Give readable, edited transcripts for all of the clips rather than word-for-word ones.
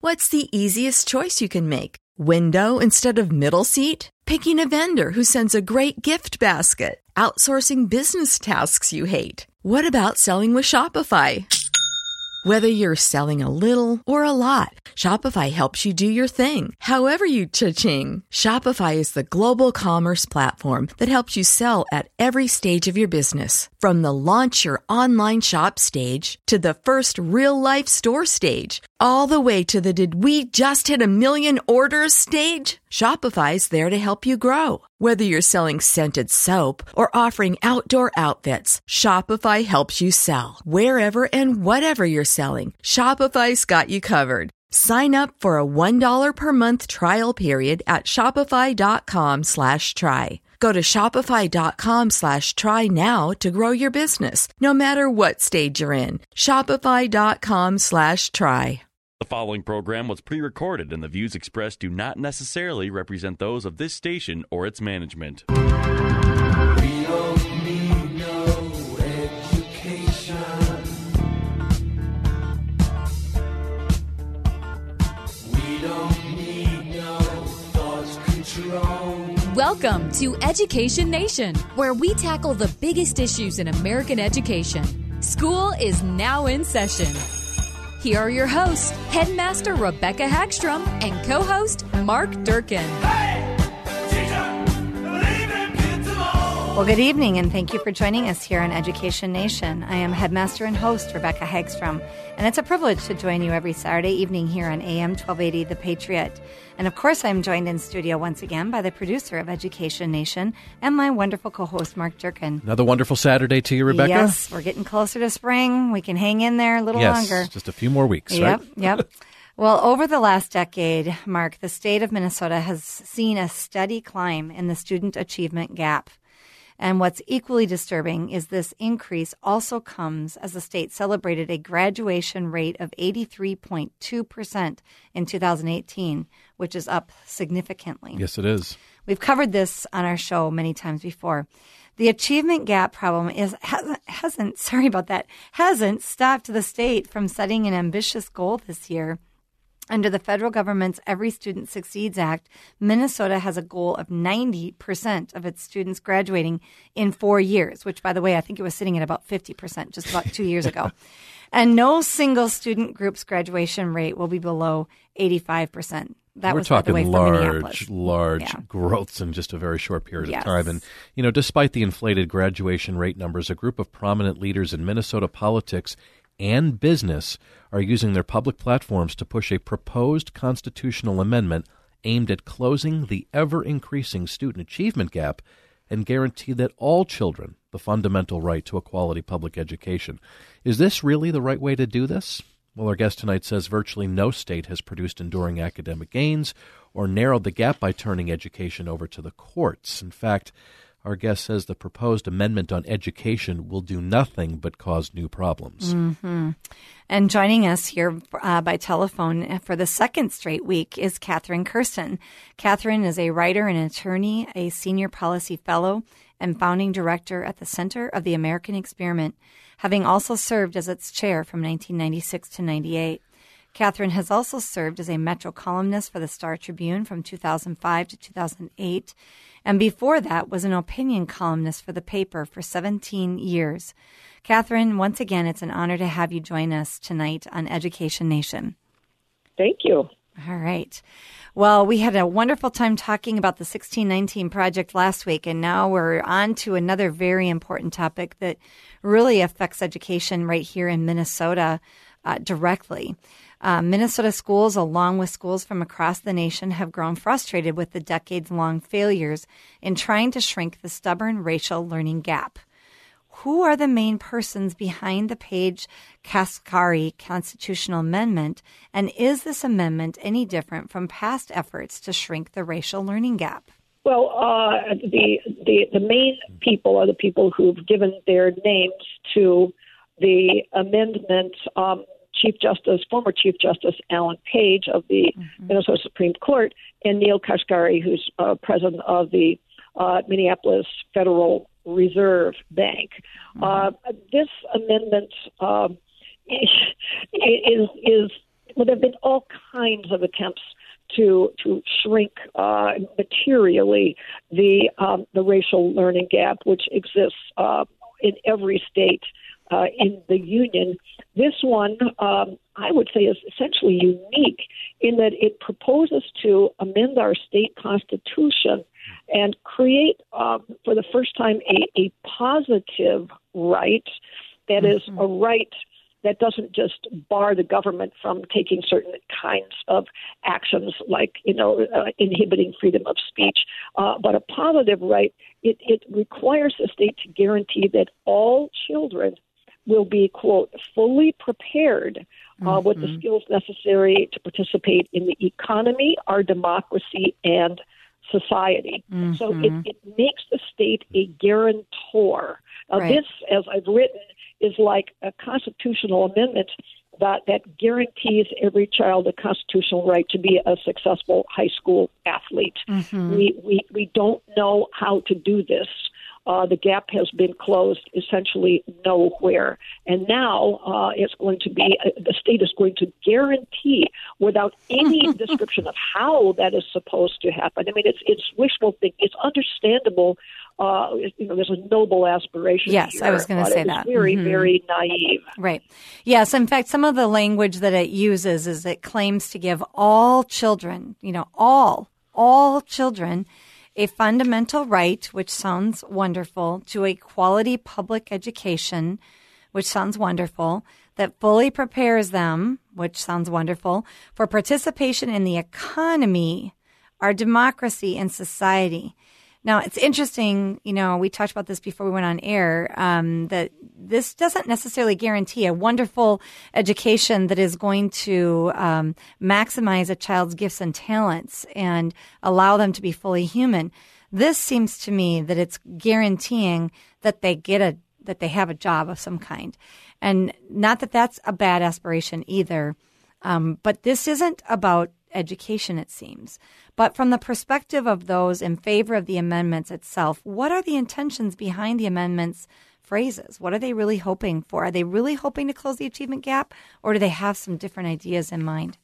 What's the easiest choice you can make? Window instead of middle seat? Picking a vendor who sends a great gift basket? Outsourcing business tasks you hate? What about selling with Shopify? Whether you're selling a little or a lot, Shopify helps you do your thing, however you cha-ching. Shopify is the global commerce platform that helps you sell at every stage of your business. From the launch your online shop stage to the first real-life store stage, all the way to the did we just hit a million orders stage. Shopify's there to help you grow. Whether you're selling scented soap or offering outdoor outfits, Shopify helps you sell. Wherever and whatever you're selling, Shopify's got you covered. Sign up for a $1 per month trial period at shopify.com/try. Go to shopify.com/try now to grow your business, no matter what stage you're in. Shopify.com/try. The following program was pre-recorded, and the views expressed do not necessarily represent those of this station or its management. We don't need no education. We don't need no thought control. Welcome to Education Nation, where we tackle the biggest issues in American education. School is now in session. Here are your hosts, Headmaster Rebecca Hagstrom and co-host Mark Durkin. Hey, teacher, believe in kids alone. Well, good evening, and thank you for joining us here on Education Nation. I am Headmaster and host Rebecca Hagstrom, and it's a privilege to join you every Saturday evening here on AM 1280 The Patriot. And of course, I'm joined in studio once again by the producer of Education Nation and my wonderful co-host, Mark Durkin. Another wonderful Saturday to you, Rebecca. Yes, we're getting closer to spring. We can hang in there a little longer. Yes, just a few more weeks, Yep, right? Yep. Well, over the last decade, Mark, the state of Minnesota has seen a steady climb in the student achievement gap. And what's equally disturbing is this increase also comes as the state celebrated a graduation rate of 83.2% in 2018, which is up significantly. Yes, it is. We've covered this on our show many times before. The achievement gap problem hasn't stopped the state from setting an ambitious goal this year. Under the federal government's Every Student Succeeds Act, Minnesota has a goal of 90% of its students graduating in 4 years, which, by the way, I think it was sitting at about 50% just about 2 years ago. And no single student group's graduation rate will be below 85%. That We're was, by the way, talking from Minneapolis. large growths in just a very short period of time. And, despite the inflated graduation rate numbers, a group of prominent leaders in Minnesota politics and business are using their public platforms to push a proposed constitutional amendment aimed at closing the ever-increasing student achievement gap and guarantee that all children the fundamental right to a quality public education. Is this really the right way to do this? Well, our guest tonight says virtually no state has produced enduring academic gains or narrowed the gap by turning education over to the courts. In fact, our guest says the proposed amendment on education will do nothing but cause new problems. Mm-hmm. And joining us here by telephone for the second straight week is Catherine Kirsten. Catherine is a writer and attorney, a senior policy fellow, and founding director at the Center of the American Experiment, having also served as its chair from 1996 to 98. Catherine has also served as a Metro columnist for the Star Tribune from 2005 to 2008, and before that was an opinion columnist for the paper for 17 years. Catherine, once again, it's an honor to have you join us tonight on Education Nation. Thank you. All right. Well, we had a wonderful time talking about the 1619 project last week, and now we're on to another very important topic that really affects education right here in Minnesota directly. Minnesota schools, along with schools from across the nation, have grown frustrated with the decades-long failures in trying to shrink the stubborn racial learning gap. Who are the main persons behind the Page-Cascari constitutional amendment, and is this amendment any different from past efforts to shrink the racial learning gap? Well, the main people are the people who've given their names to the amendment. Former Chief Justice Alan Page of the Minnesota Supreme Court, and Neil Kashkari, who's president of the Minneapolis Federal Reserve Bank. This amendment is Well, there have been all kinds of attempts to shrink materially the racial learning gap, which exists in every state in the union. This one, I would say, is essentially unique in that it proposes to amend our state constitution and create, for the first time, a positive right that is a right that doesn't just bar the government from taking certain kinds of actions like, inhibiting freedom of speech, but a positive right. It requires the state to guarantee that all children will be, quote, fully prepared with the skills necessary to participate in the economy, our democracy, and society. So it makes the state a guarantor. This, as I've written, is like a constitutional amendment that guarantees every child a constitutional right to be a successful high school athlete. We don't know how to do this. The gap has been closed essentially nowhere. And now it's going to be, the state is going to guarantee without any description of how that is supposed to happen. I mean, it's wishful thinking. It's understandable. There's a noble aspiration. Yes, here, I was going to say it's that. Very, very naive. Right. Yes. In fact, some of the language that it uses is it claims to give all children, all children, a fundamental right, which sounds wonderful, to a quality public education, which sounds wonderful, that fully prepares them, which sounds wonderful, for participation in the economy, our democracy, and society. Now, it's interesting, we talked about this before we went on air, that this doesn't necessarily guarantee a wonderful education that is going to maximize a child's gifts and talents and allow them to be fully human. This seems to me that it's guaranteeing that they that they have a job of some kind. And not that that's a bad aspiration either, but this isn't about education, it seems. But from the perspective of those in favor of the amendments itself, what are the intentions behind the amendments phrases? What are they really hoping for? Are they really hoping to close the achievement gap, or do they have some different ideas in mind?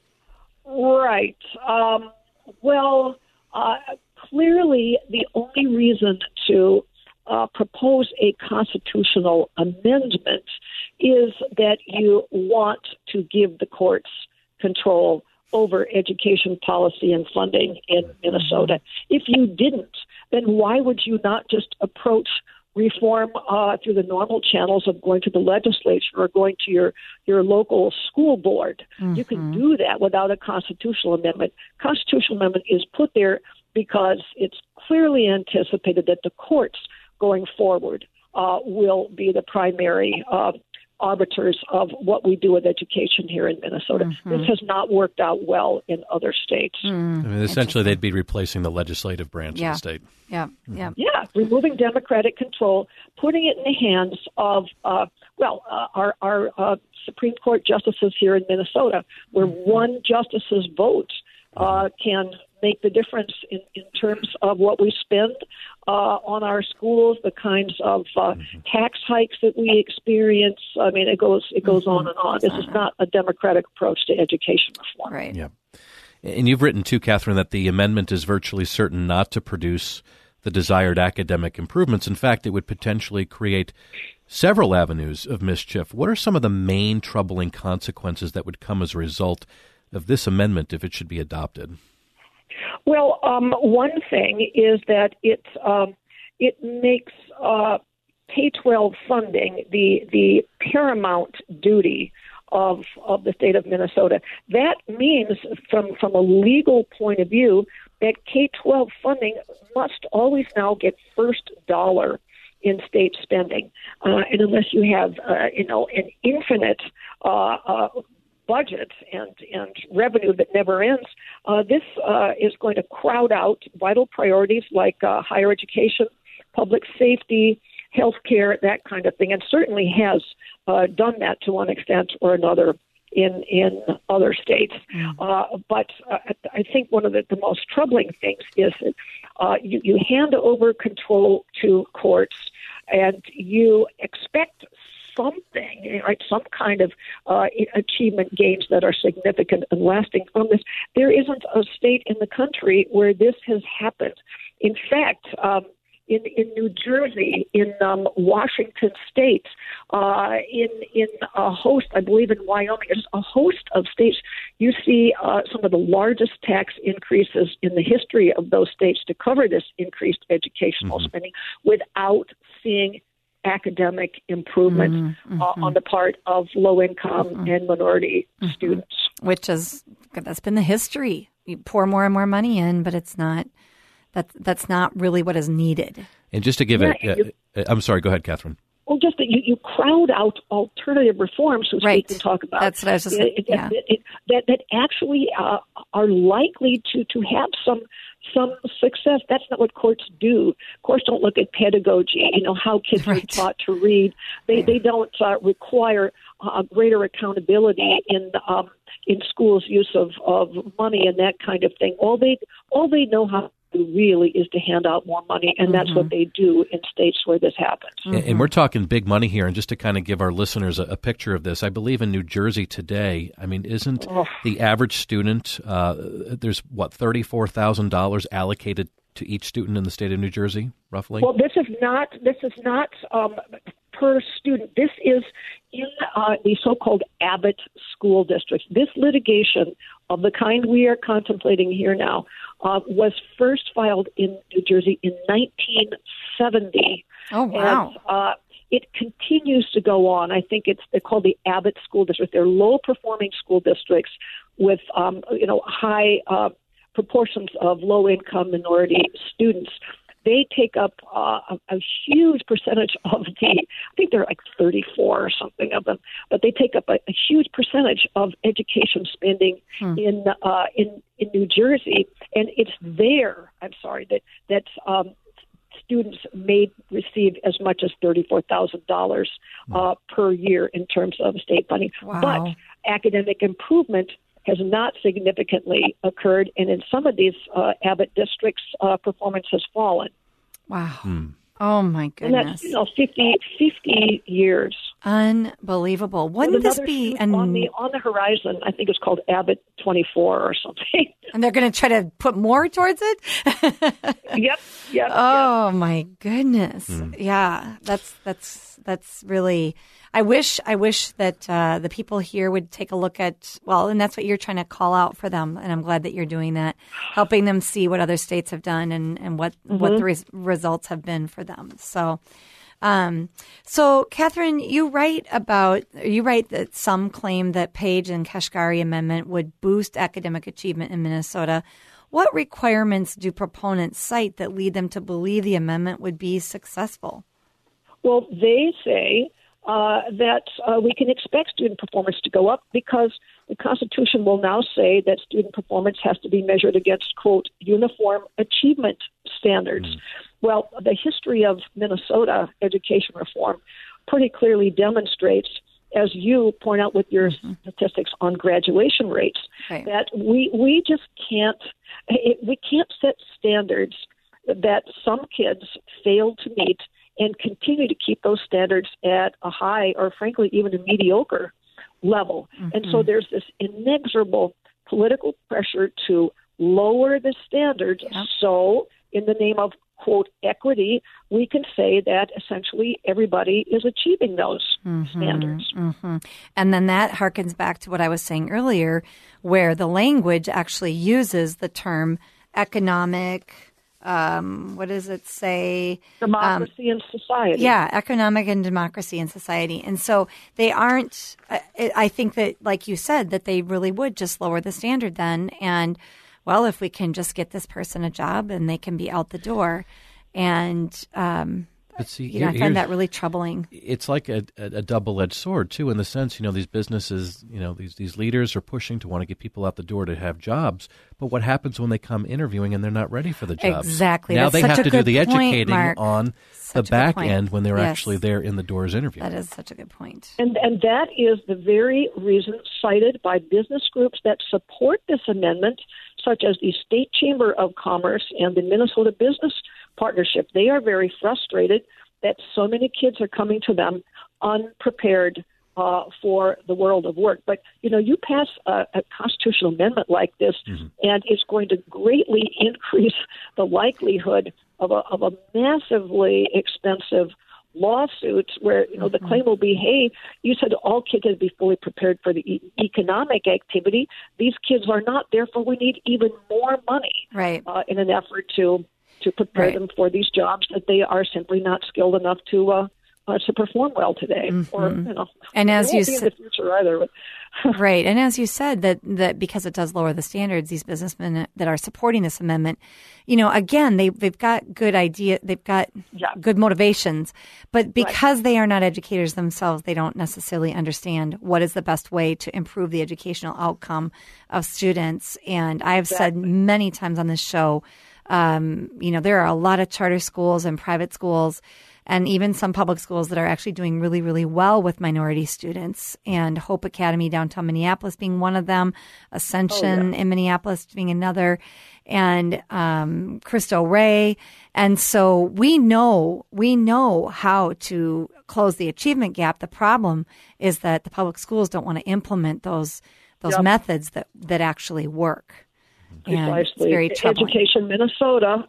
Right. Clearly the only reason to propose a constitutional amendment is that you want to give the courts control over education policy and funding in Minnesota. If you didn't, then why would you not just approach reform through the normal channels of going to the legislature or going to your local school board? You can do that without a constitutional amendment. Constitutional amendment is put there because it's clearly anticipated that the courts going forward will be the primary arbiters of what we do with education here in Minnesota. This has not worked out well in other states. I mean, essentially, they'd be replacing the legislative branch of the state. Yeah, removing democratic control, putting it in the hands of, our Supreme Court justices here in Minnesota, where one justice's vote can make the difference in terms of what we spend on our schools, the kinds of tax hikes that we experience. I mean, it goes on and on. This is not a democratic approach to education reform. Right. Yeah. And you've written, too, Catherine, that the amendment is virtually certain not to produce the desired academic improvements. In fact, it would potentially create several avenues of mischief. What are some of the main troubling consequences that would come as a result of this amendment if it should be adopted? Well, one thing is that it makes K-12 funding the paramount duty of the state of Minnesota. That means, from a legal point of view, that K-12 funding must always now get first dollar in state spending, and unless you have an infinite budget and revenue that never ends, this is going to crowd out vital priorities like higher education, public safety, healthcare, that kind of thing, and certainly has done that to one extent or another in other states. But I think one of the most troubling things is that you hand over control to courts and you expect something, right? Some kind of achievement gains that are significant and lasting from this. There isn't a state in the country where this has happened. In fact, in New Jersey, in Washington State, in a host, I believe in Wyoming, there's a host of states. You see some of the largest tax increases in the history of those states to cover this increased educational spending without seeing academic improvement on the part of low-income and minority students. That's been the history. You pour more and more money in, but it's not. That's not really what is needed. And just to give I'm sorry, go ahead, Catherine. Well, just that you crowd out alternative reforms, which we can talk about. That's what I was just saying. Yeah. That actually are likely to have some success. That's not what courts do. Courts don't look at pedagogy, how kids are taught to read. They don't require greater accountability in schools' use of money and that kind of thing. All they know how really is to hand out more money, and that's what they do in states where this happens. And we're talking big money here, and just to kind of give our listeners a picture of this, I believe in New Jersey today, isn't the average student, there's $34,000 allocated to each student in the state of New Jersey, roughly? Well, this is not per student. This is in the so-called Abbott school districts. This litigation of the kind we are contemplating here now was first filed in New Jersey in 1970. Oh, wow. And, it continues to go on. I think they're called the Abbott School District. They're low-performing school districts with, high proportions of low-income minority students. They take up a huge percentage of I think they're like 34 or something of them, but they take up a huge percentage of education spending in New Jersey, and it's there. I'm sorry that students may receive as much as $34,000 per year in terms of state funding. Wow. But academic improvement has not significantly occurred, and in some of these Abbott districts, performance has fallen. Wow. Oh, my goodness. And that's, 50 years. Unbelievable. Wouldn't this be... on the horizon, I think it's called Abbott 24 or something. And they're going to try to put more towards it? Yep. Oh, my goodness. Yeah, that's really... I wish that the people here would take a look at, and that's what you're trying to call out for them, and I'm glad that you're doing that, helping them see what other states have done and what the results have been for them. So, Catherine, you write that some claim that Page and Kashgari Amendment would boost academic achievement in Minnesota. What requirements do proponents cite that lead them to believe the amendment would be successful? Well, they say that we can expect student performance to go up because the Constitution will now say that student performance has to be measured against, quote, uniform achievement standards. Well, the history of Minnesota education reform pretty clearly demonstrates, as you point out with your statistics on graduation rates, that we just can't set standards that some kids fail to meet and continue to keep those standards at a high or, frankly, even a mediocre level. And so there's this inexorable political pressure to lower the standards. So in the name of, quote, equity, we can say that essentially everybody is achieving those standards. And then that harkens back to what I was saying earlier, where the language actually uses the term economic... what does it say? Democracy and society. Yeah, economic and democracy and society. And so they aren't, I think that, like you said, that they really would just lower the standard then. And, well, if we can just get this person a job and they can be out the door. And, but see, I find that really troubling. It's like a double-edged sword, too, in the sense, these businesses, these leaders are pushing to want to get people out the door to have jobs. But what happens when they come interviewing and they're not ready for the jobs? Exactly. Now That's they such have to do the point, educating Mark. on Such the back end when they're actually there in the doors interviewing. That is such a good point. And that is the very reason cited by business groups that support this amendment, such as the State Chamber of Commerce and the Minnesota Business Partnership. They are very frustrated that so many kids are coming to them unprepared for the world of work. But, you pass a constitutional amendment like this, and it's going to greatly increase the likelihood of a massively expensive lawsuit where, the claim will be, hey, you said all kids had to be fully prepared for the economic activity. These kids are not. Therefore, we need even more money in an effort to prepare them for these jobs that they are simply not skilled enough to perform well today, or and as you said, in the future either. Right, and as you said, that because it does lower the standards, these businessmen that are supporting this amendment, again, they've got good idea, they've got good motivations, but because they are not educators themselves, they don't necessarily understand what is the best way to improve the educational outcome of students. And I have said many times on this show, there are a lot of charter schools and private schools and even some public schools that are actually doing really, really well with minority students, and Hope Academy downtown Minneapolis being one of them, Ascension in Minneapolis being another, and Cristo Rey. And so we know how to close the achievement gap. The problem is that the public schools don't want to implement those methods that actually work. And it's very troubling. Education Minnesota,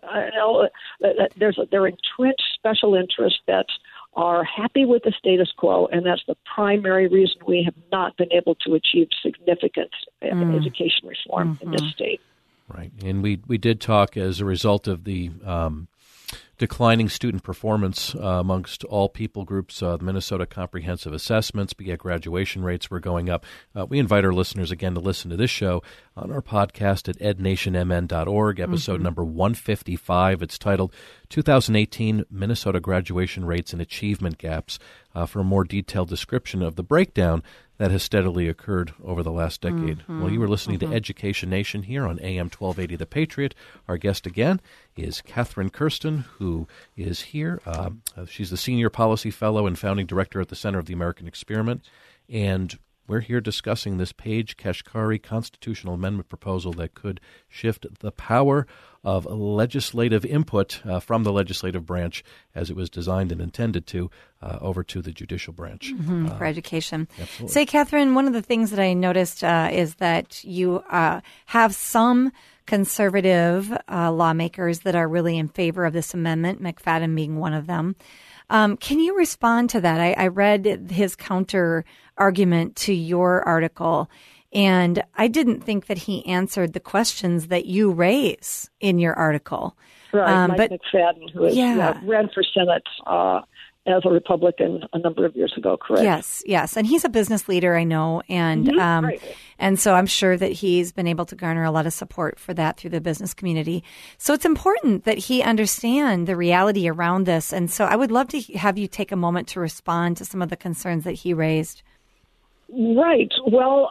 there are entrenched special interests that are happy with the status quo, and that's the primary reason we have not been able to achieve significant education reform in this state. Right, and we did talk as a result of the declining student performance amongst all people groups. Minnesota Comprehensive Assessments, BA graduation rates were going up. We invite our listeners again to listen to this show on our podcast at ednationmn.org, episode number 155. It's titled 2018 Minnesota Graduation Rates and Achievement Gaps, for a more detailed description of the breakdown that has steadily occurred over the last decade. Well, you were listening to Education Nation here on AM 1280 The Patriot. Our guest again is Catherine Kirsten, who is here. She's the Senior Policy Fellow and Founding Director at the Center of the American Experiment. And we're here discussing this Page-Kashkari constitutional amendment proposal that could shift the power of legislative input from the legislative branch, as it was designed and intended to, over to the judicial branch. For education. Absolutely. Say, Catherine, one of the things that I noticed is that you have some conservative lawmakers that are really in favor of this amendment, McFadden being one of them. Can you respond to that? I read his counter argument to your article, and I didn't think that he answered the questions that you raise in your article. Right, Mike McFadden, who ran for Senate as a Republican a number of years ago, correct? Yes, and he's a business leader, I know, and and so I'm sure that he's been able to garner a lot of support for that through the business community. So it's important that he understand the reality around this, and so I would love to have you take a moment to respond to some of the concerns that he raised. Right. Well,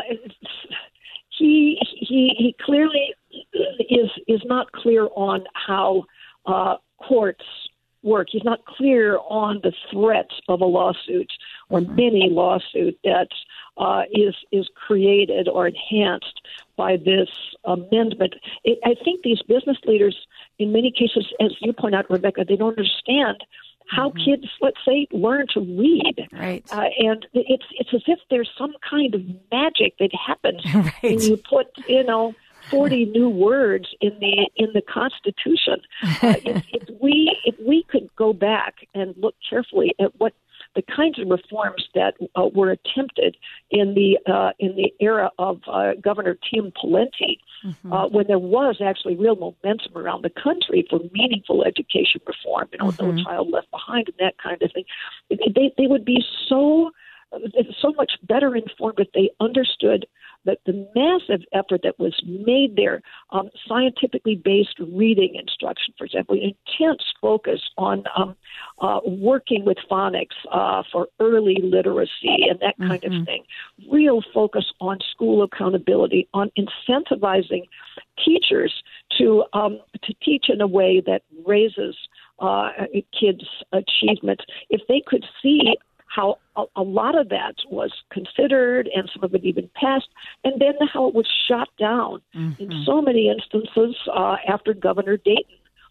he clearly is not clear on how courts work. He's not clear on the threat of a lawsuit or mini lawsuit that is created or enhanced by this amendment. I think these business leaders, in many cases, as you point out, Rebecca, they don't understand how kids, let's say, learn to read. Right. And it's as if there's some kind of magic that happens when you put, 40 new words in the Constitution. If we could go back and look carefully at what the kinds of reforms that were attempted in the era of Governor Tim Pawlenty, when there was actually real momentum around the country for meaningful education reform, No Child Left Behind and that kind of thing, they would be so much better informed if they understood that the massive effort that was made there, scientifically based reading instruction, for example, intense focus on working with phonics for early literacy and that kind of thing, real focus on school accountability, on incentivizing teachers to teach in a way that raises kids' achievements. If they could see how a lot of that was considered and some of it even passed, and then how it was shot down in so many instances after Governor Dayton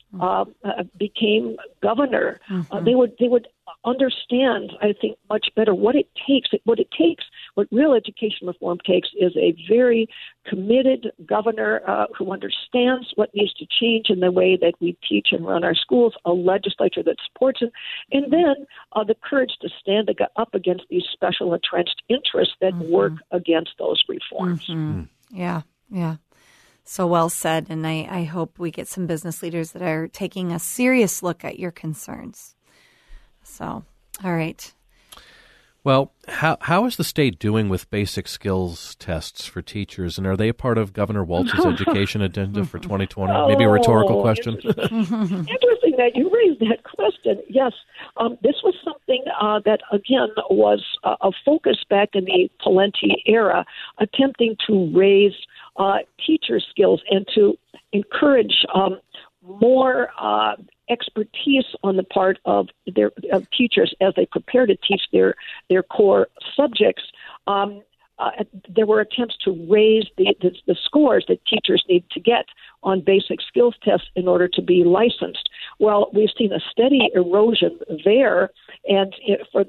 became governor, they would understand, I think, much better what it takes. What real education reform takes is a very committed governor who understands what needs to change in the way that we teach and run our schools, a legislature that supports it, and then the courage to stand up against these special entrenched interests that work against those reforms. Yeah. So well said, and I hope we get some business leaders that are taking a serious look at your concerns. So, all right. Well, how is the state doing with basic skills tests for teachers, and are they a part of Governor Walz's education agenda for 2020? Maybe a rhetorical question. Interesting that you raised that question. Yes, this was something that, again, was a focus back in the Pawlenty era, attempting to raise teacher skills and to encourage more expertise on the part of teachers as they prepare to teach their core subjects. There were attempts to raise the scores that teachers need to get on basic skills tests in order to be licensed. Well, we've seen a steady erosion there, and for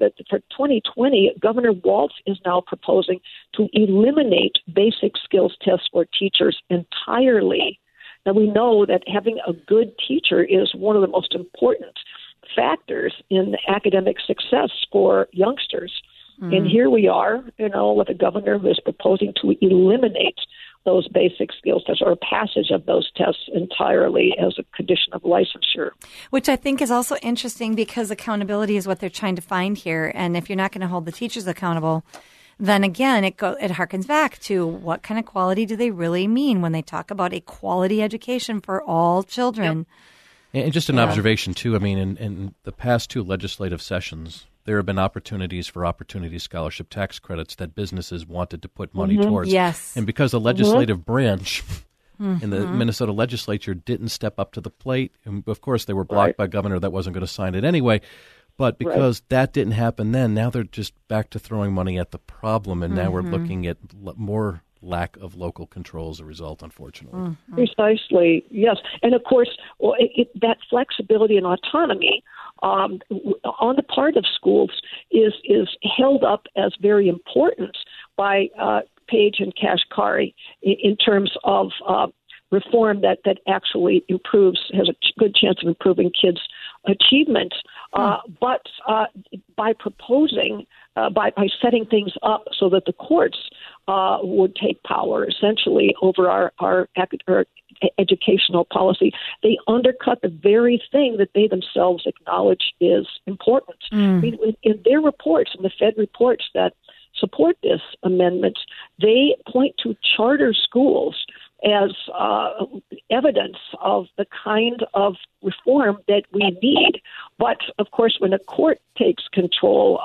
2020, Governor Walz is now proposing to eliminate basic skills tests for teachers entirely. Now, we know that having a good teacher is one of the most important factors in academic success for youngsters. And here we are, with a governor who is proposing to eliminate those basic skills tests or passage of those tests entirely as a condition of licensure. Which I think is also interesting because accountability is what they're trying to find here. And if you're not going to hold the teachers accountable, then again, it harkens back to what kind of quality do they really mean when they talk about a quality education for all children. Yep. And just an observation, too. I mean, in the past two legislative sessions, there have been opportunities for Opportunity Scholarship tax credits that businesses wanted to put money towards. Yes. And because the legislative branch in the Minnesota legislature didn't step up to the plate, and of course they were blocked by governor that wasn't going to sign it anyway, but because that didn't happen then, now they're just back to throwing money at the problem, and now we're looking at more lack of local control as a result, unfortunately. Precisely, yes. And of course, that flexibility and autonomy on the part of schools is held up as very important by Page and Kashkari in terms of reform that actually has a good chance of improving kids' achievement. But by proposing, by setting things up so that the courts would take power essentially over our educational policy, they undercut the very thing that they themselves acknowledge is important. I mean, in their reports, in the Fed reports that support this amendment, they point to charter schools as evidence of the kind of reform that we need. But, of course, when a court takes control,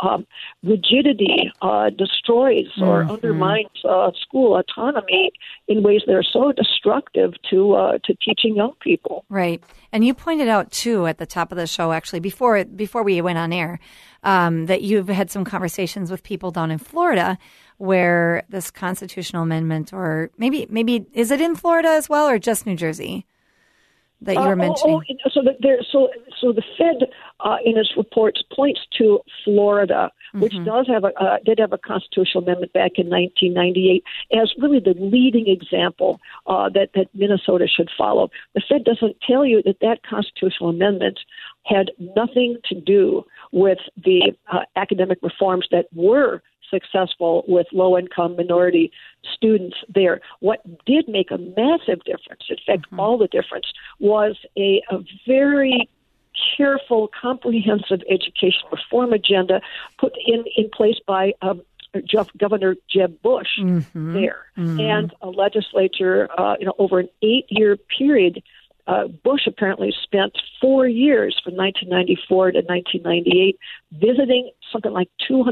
rigidity destroys or undermines school autonomy in ways that are so destructive to teaching young people. Right. And you pointed out, too, at the top of the show, actually, before we went on air, that you've had some conversations with people down in Florida where this constitutional amendment, or maybe is it in Florida as well, or just New Jersey that you were mentioning? So the Fed in its reports points to Florida, which did have a constitutional amendment back in 1998 as really the leading example that Minnesota should follow. The Fed doesn't tell you that constitutional amendment had nothing to do with the academic reforms that were successful with low-income minority students there. What did make a massive difference, in fact, all the difference, was a very careful, comprehensive education reform agenda put in place by Governor Jeb Bush there, and a legislature, over an 8-year period. Bush apparently spent 4 years from 1994 to 1998 visiting something like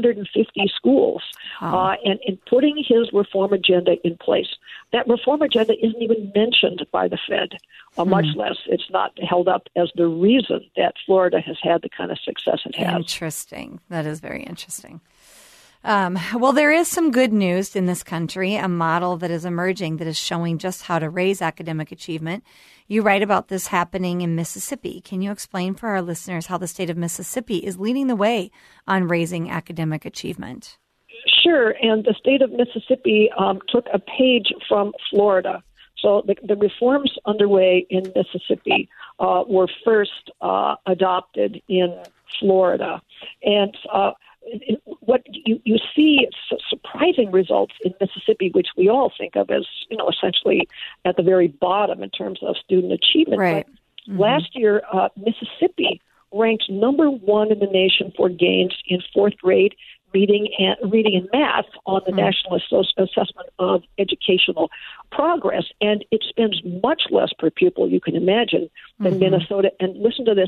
250 schools and putting his reform agenda in place. That reform agenda isn't even mentioned by the Fed, much less it's not held up as the reason that Florida has had the kind of success it has. Interesting. That is very interesting. Well, there is some good news in this country, a model that is emerging that is showing just how to raise academic achievement. You write about this happening in Mississippi. Can you explain for our listeners how the state of Mississippi is leading the way on raising academic achievement? Sure, and the state of Mississippi took a page from Florida. So the reforms underway in Mississippi were first adopted in Florida. And what you see surprising results in Mississippi, which we all think of as, essentially at the very bottom in terms of student achievement. Right. But last year, Mississippi ranked number one in the nation for gains in fourth grade reading and math on the National Assessment of Educational Progress. And it spends much less per pupil, you can imagine, than Minnesota. And listen to this,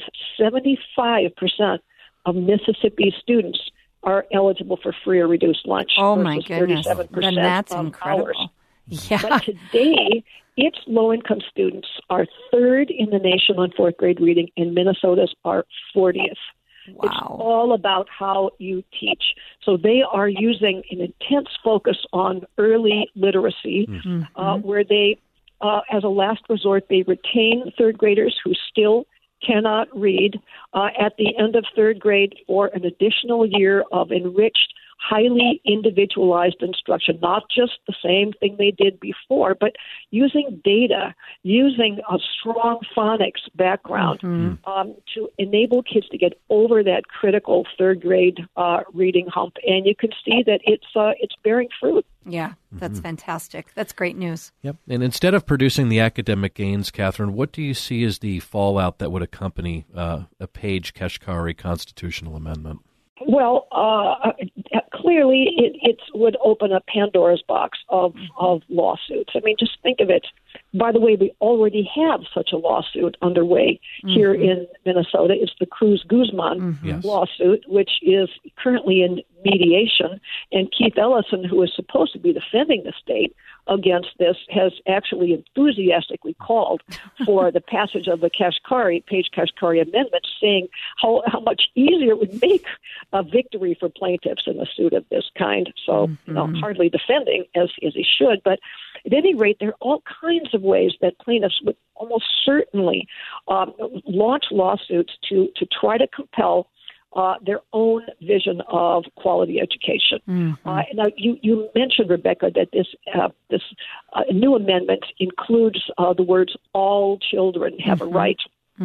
75% of Mississippi students are eligible for free or reduced lunch. Oh, my goodness. 37% Then that's of incredible. ours. Yeah. But today, its low-income students are third in the nation on fourth grade reading, and Minnesota's are 40th. Wow. It's all about how you teach. So they are using an intense focus on early literacy, where they, as a last resort, they retain third graders who still cannot read at the end of third grade for an additional year of enriched, highly individualized instruction, not just the same thing they did before, but using data, using a strong phonics background to enable kids to get over that critical third grade reading hump. And you can see that it's bearing fruit. Yeah, that's fantastic. That's great news. Yep. And instead of producing the academic gains, Catherine, what do you see as the fallout that would accompany a Page-Kashkari constitutional amendment? Well, clearly it would open a Pandora's box of lawsuits. I mean, just think of it. By the way, we already have such a lawsuit underway here in Minnesota. It's the Cruz-Guzman lawsuit, which is currently in mediation. And Keith Ellison, who is supposed to be defending the state against this, has actually enthusiastically called for the passage of the Page-Kashkari amendment, saying how much easier it would make a victory for plaintiffs in a suit of this kind. So, hardly defending as he should. But at any rate, there are all kinds of ways that plaintiffs would almost certainly launch lawsuits to try to compel their own vision of quality education. Now, you mentioned, Rebecca, that this new amendment includes the words "all children have a right."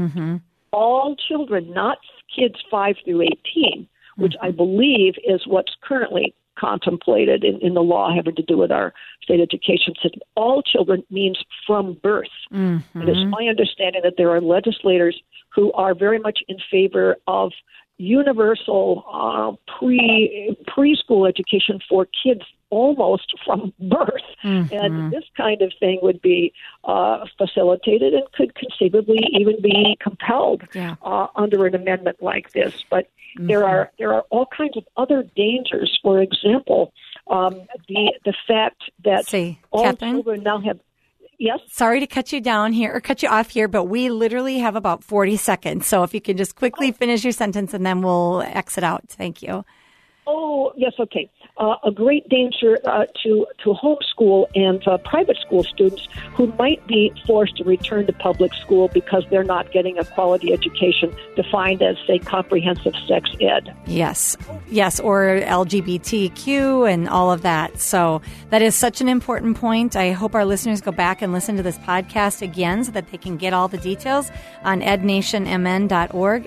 All children, not kids 5 through 18, which I believe is what's currently contemplated in the law having to do with our state education system. All children means from birth. It is my understanding that there are legislators who are very much in favor of universal preschool education for kids almost from birth. And this kind of thing would be facilitated and could conceivably even be compelled under an amendment like this. But there are all kinds of other dangers. For example, the fact that all Catherine? children now have. Yes. Sorry to cut you down here or cut you off here, but we literally have about 40 seconds. So if you can just quickly finish your sentence and then we'll exit out. Thank you. Oh, yes, okay. A great danger to homeschool and private school students who might be forced to return to public school because they're not getting a quality education defined as, say, comprehensive sex ed. Yes, or LGBTQ and all of that. So that is such an important point. I hope our listeners go back and listen to this podcast again so that they can get all the details on ednationmn.org,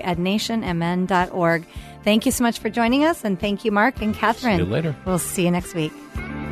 ednationmn.org. Thank you so much for joining us, and thank you, Mark and Catherine. See you later. We'll see you next week.